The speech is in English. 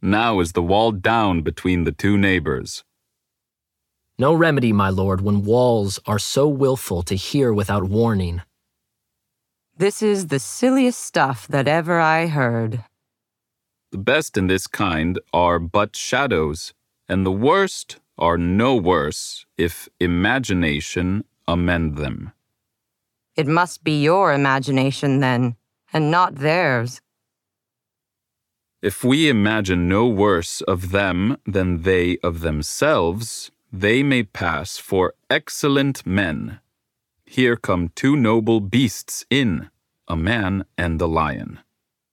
Now is the wall down between the two neighbors. No remedy, my lord, when walls are so willful to hear without warning. This is the silliest stuff that ever I heard. The best in this kind are but shadows, and the worst are no worse if imagination amend them. It must be your imagination, then, and not theirs. If we imagine no worse of them than they of themselves, they may pass for excellent men. Here come two noble beasts in, a man and a lion.